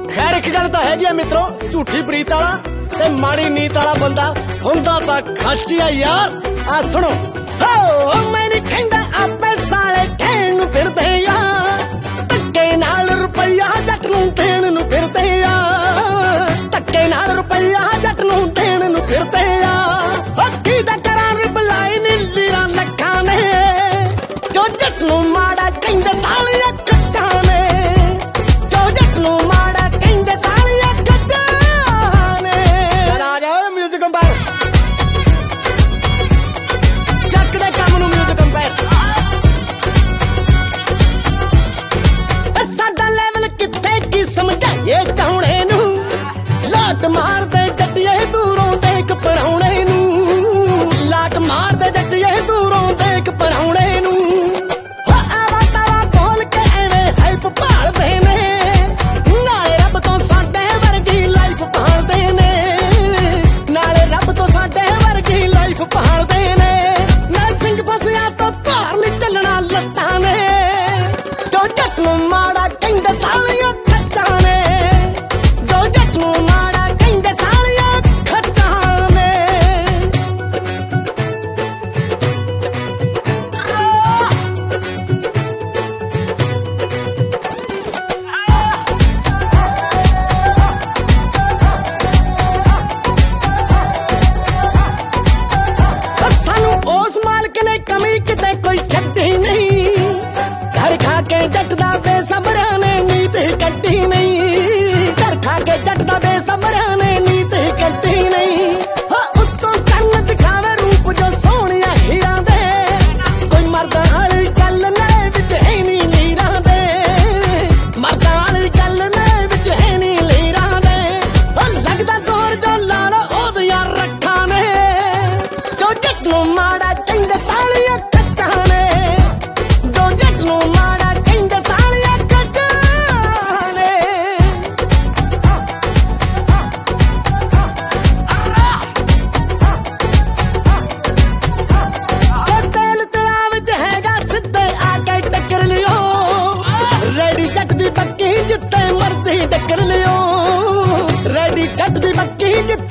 खैर एक गल तां हैगी मित्रों, झूठी प्रीत वाला ते माड़ी नीत वाला बंदा हुंदा तां खाची आ यार। आ सुनो हो मैं नहीं कहंदा आपे साले कहण नूं फिरदे यार, धक्के नाल रुपया जट नूं देण नूं फिरदे यार, धक्के नाल रुपया जट नूं देण नूं फिरदे यार। ओ कीदा करां रिपलाई नी लीरां लखां ने, जो जट नूं माड़ा कहंदे सालिया कच्चा ने, जो जट नूं माड़ा कहंदे सालिया कच्चा ने। आ जाओ म्यूजिक अंपायर, ਚੱਕ ਦੇ ਕੰਮ ਨੂੰ म्यूजिक अंपायर। ਸਾਡਾ ਲੈਵਲ ਕਿੱਥੇ ਕੀ ਸਮਝਾਈਏ ਚਾਹੁਣੇ ਨੂੰ, ਲਾਟ ਮਾਰਦੇ ਜੱਟੀਏ ਦੂਰੋਂ ਦੇਖ ਪਰਾਉਣੇ ਨੂੰ, ਲਾਟ ਮਾਰਦੇ ਜੱਟੀਏ ਦੂਰੋਂ ਦੇਖ ਪਰਾਉਣੇ ਨੂੰ। ਆਵਾ ਤਾਵਾ ਬੋਲ ਕੇ ਐਵੇਂ ਹੈਲਪ ਭਾਲਦੇ ਨੇ, ਨਾਲੇ ਰੱਬ ਤੋਂ ਸਾਡੇ ਵਰਗੀ ਲਾਈਫ ਭਾਲਦੇ ਨੇ, ਨਾਲੇ ਰੱਬ ਤੋਂ ਸਾਡੇ ਵਰਗੀ ਲਾਈਫ ਭਾਲਦੇ ਨੇ। ਨਾ ਸਿੰਘ ਫਸਿਆ ਤਾਂ ਭਾਰ ਨੀ ਚੱਲਣਾ ਲੱਤਾਂ ਨੇ, ਜੋ ਜੱਟ ਨੂੰ ਮਾੜਾ ਕਹਿੰਦੇ ਸਾਲੀਆਂ ਖੱਚਾਂ ਨੇ, ਜੋ ਜੱਟ ਨੂੰ ਮਾੜਾ ਕਹਿੰਦੇ ਸਾਲੀਆਂ ਖੱਚਾਂ ਨੇ। ਸਾਨੂੰ ਉਸ ਮਾਲਕ ਨੇ ਕਮੀ ਕਿਤੇ ਕੋਈ ਛੱਡੀ ਨਹੀਂ, ਘਰ ਖਾ ਕੇ ਜੱਟ ਦਾ ਬੇਸਬਰਿਆਂ ਨੇ ਨੀਤ ਕੱਢੀ ਨਹੀਂ, ਘਰ ਖਾ ਕੇ ਜੱਟ ਦਾ ਬੇਸਬਰਿਆਂ ਨੇ ਨੀਤ ਕੱਢੀ ਨਹੀਂ। ਹੋ ਉੱਤੋਂ ਕੰਨ ਦਿਖਾਵੇ ਰੂਪ ਜੋ ਸੋਹਣਿਆ ਹੀਰਾਂ ਦੇ, ਕੋਈ ਮਰਦਾਂ ਵਾਲੀ ਗੱਲ ਨੇ ਵਿੱਚ ਹੈ ਨੀ ਲੀਰਾਂ ਦੇ, ਮਰਦਾਂ ਵਾਲੀ ਗੱਲ ਨੇ ਵਿੱਚ ਹੈ ਨੀ ਲੀਰਾਂ ਦੇ। ਹੋ ਲੱਗਦਾ ਜ਼ੋਰ ਜੋ ਲਾ ਲੋ ਉਹਦੀਆਂ ਰੱਖਾਂ ਨੇ, ਜੋ ਜੱਟ ਨੂੰ ਮਾੜਾ ਕਹਿੰਦੇ ਸਾਲੀਆਂ ਕੱਚਾਂ ਨੇ, ਜੋ ਜੱਟ ਨੂੰ ਮਾੜਾ ਕਹਿੰਦੇ ਸਾਲੀਆਂ ਕੱਚਾਂ ਨੇ। ਜੇ ਤੇਲ ਤਲਾ ਵਿੱਚ ਹੈਗਾ ਸਿੱਧੇ ਆ ਕੇ ਟੱਕਰ ਲਿਓ, ਰੈਡੀ ਜੱਟ ਦੀ ਬੱਕੀ ਜਿੱਤੇ ਮਰਜ਼ੀ ਟੱਕਰ ਲਿਓ, ਰੈਡੀ ਜੱਟ ਦੀ ਬੱਕੀ ਜਿੱਤੇ